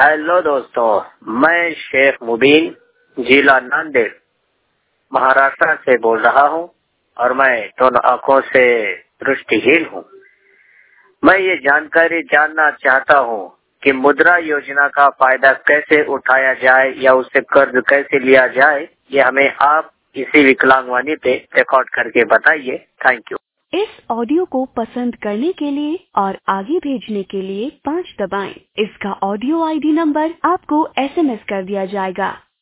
Hello दोस्तों, मैं शेख मुबीन जिला नांदेड़ महाराष्ट्र से बोल रहा हूँ और मैं दोनों आँखों से दृष्टिहीन हूँ। मैं ये जानकारी जानना चाहता हूँ कि मुद्रा योजना का फायदा कैसे उठाया जाए या उससे कर्ज कैसे लिया जाए। ये हमें आप इसी विकलांगवाणी पे रिकॉर्ड करके बताइए। Thank you. इस ऑडियो को पसंद करने के लिए और आगे भेजने के लिए 5 दबाएं। इसका ऑडियो आईडी नंबर आपको SMS कर दिया जाएगा।